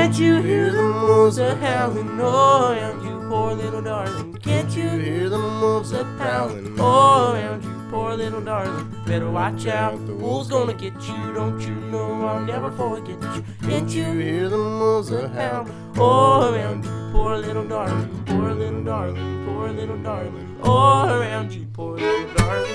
Can't you hear the wolves a howling all around you, poor little darling? Can't you hear the wolves a howling all around you, poor little darling? Better watch out, the wolves gonna get you. Don't you know I'll never forget you? Can't you hear the wolves a howling all around you, poor little darling, poor little darling, poor little darling, all around you, poor little darling.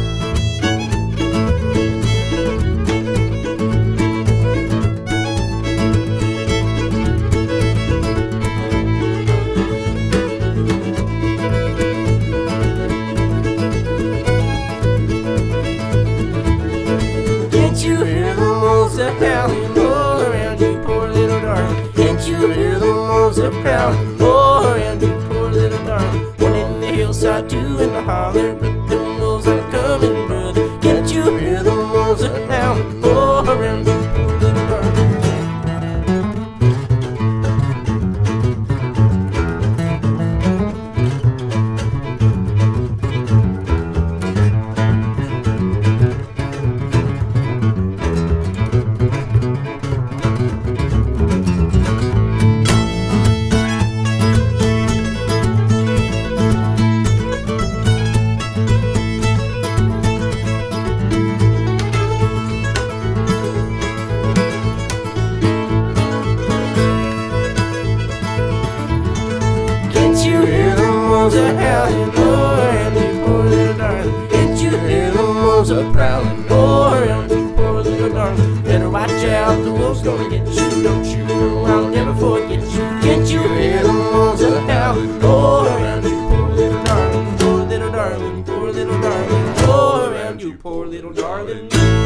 Can't you hear the wolves a howling all around you, poor little darling? Can't you hear the wolves a howling all around you, poor little darling? One in the hillside, two in the holler, but the wolves are coming, brother. Can't you hear the wolves a howling all around you, poor little darling? Can't you hear the wolves a howling all around you, poor little darling? Can't you hear the wolves a prowling all around you, poor little darling? Better watch out, the wolves gonna get you. Don't you know I'll never forget you? Can't you hear the wolves a howling all around you, poor little darling, poor little darling, poor little darling, all around you, poor little darling?